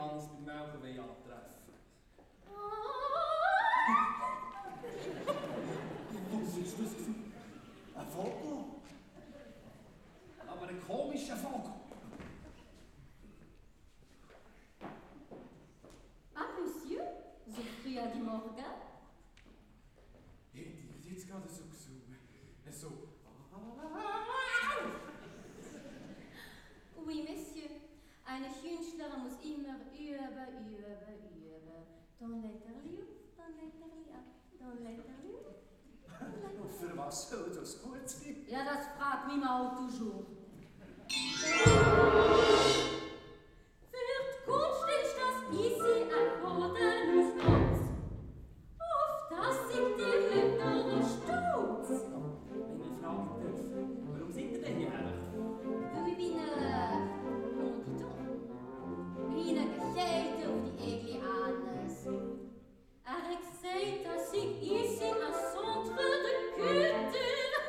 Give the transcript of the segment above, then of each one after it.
Johannes beim Melken antreffen. Was ist das? Ein Vogel? Aber ein komischer Vogel. Ah, Monsieur, so früh an die Morgen? Hätte ich jetzt gerade so gesungen. So. Oui, Monsieur. Eine Künstlerin muss immer üben. Dann lädt er auf, dann lädt er ab, dann lädt er auf. Für was soll das gut sein? Ja, das fragt mich auch toujours. Für die Kunst ist das easy ein Bodenlos. Auf das sind die Ritter stolz. Wenn ich fragen darf, warum sind ihr denn hierher? Weil ich bin Ihnen gegeht auf die Egli Annes. Er hat gesagt, dass ich ici ein Centre de Culture.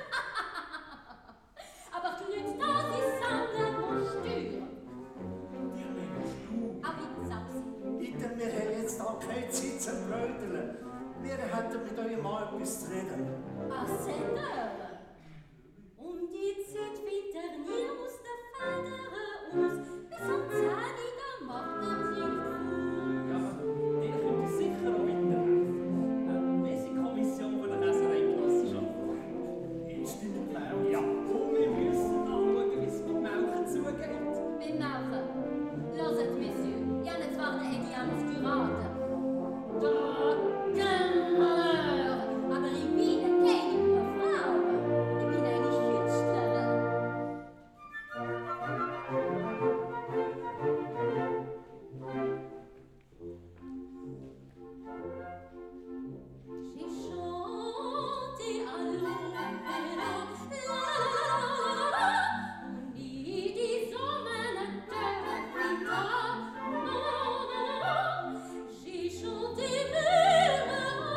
Aber die Leute da, sie sammeln mon Steuer. Die meinst du? Aber ich sag's Ihnen. Bitte, wir haben jetzt auch keine Zeit zum Blödeln. Wir hätten mit eurem Mann etwas zu reden. Ah, Sender. Und die Zeit wieder nie aus der Feder aus. Bis am 10 Uhr macht er sich Ja, aber der könnte sicher auch weiterhelfen. Welche Kommission von der Käsereigenossenschaft? Ist deine Blau? Ja, komm, wir müssen anschauen, wie es mit Melken zugeht. Mit Melken. Hört, Monsieur, ich habe zwar eine Eglianes Curate. Quel malheur! Aber ich bin keine Frau. Ich bin eine Künstlerin. J'ai chanté à l'opéra, la la la, on y disant Manhattan, j'ai chanté même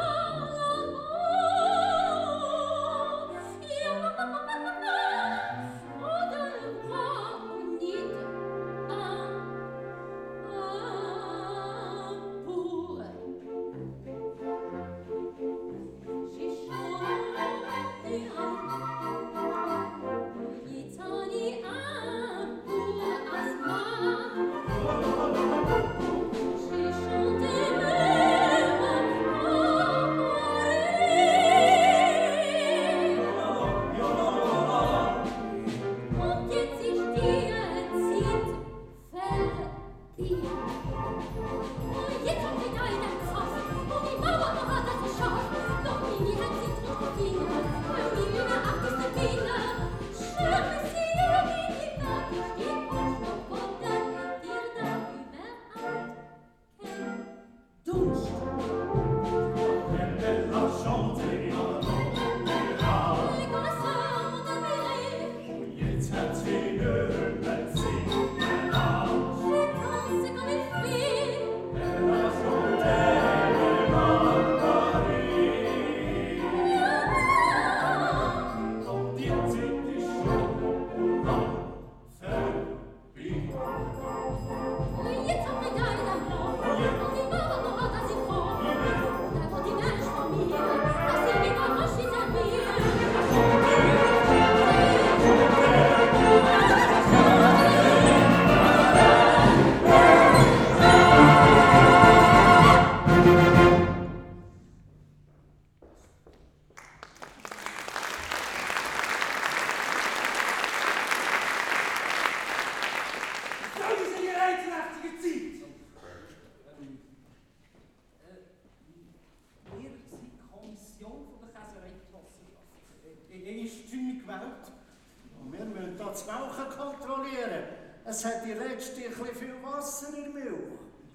Wir müssen hier das Melken kontrollieren. Es hat die letzte ein bisschen viel Wasser in der Milch.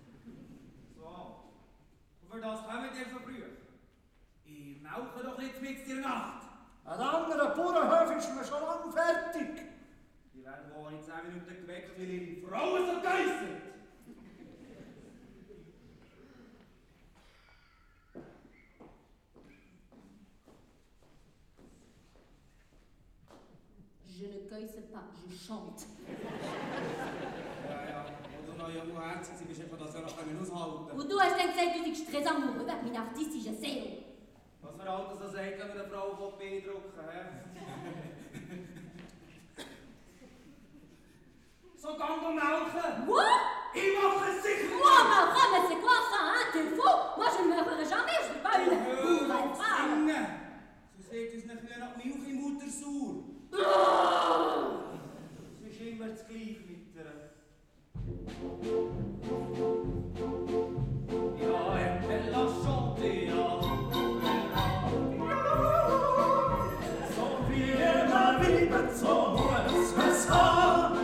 So. Und für das kommen wir so früh. Ich melke doch jetzt mit in der Nacht. An anderen Bauernhöfen ist man schon lange fertig. Die werden wohl in 10 Minuten geweckt, weil ihre Frauen so geil sind. Je ne cueille pas, je chante. Ja, ja. Oder noch irgendwo herzig, sie bist einfach das ja noch aushalten. Und du hast dann gesagt, du bist très amoureux wegen meiner artistischen Seele. Was für Alter so sagt, wenn man eine Frau beeindrucken will, So, gang du melken! Moi? Ich mache es sicher! Moi, Malcolm, mais c'est quoi ça, hein? T'es fou? Moi, je ne meurerai jamais, je suis pas une bourrelle femme. Singen! So seht es nachher nach Milch im Muttersauer. Es ist immer das Gleiche mit ihr. Ja, elle a chanté, ja. So wie immer lieben, so muss es haben.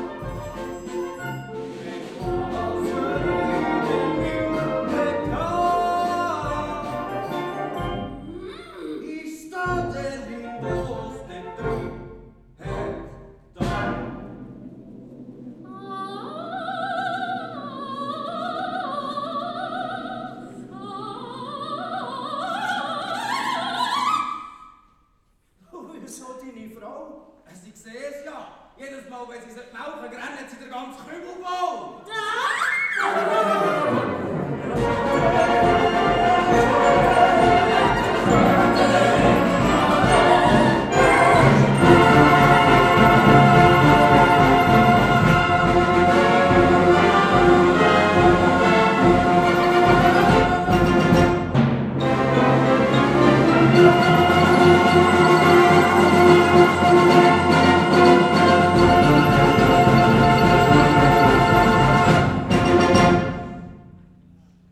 Sie sehen es ja. Jedes Mal, wenn sie sich melken, rennen sie den ganzen Kübel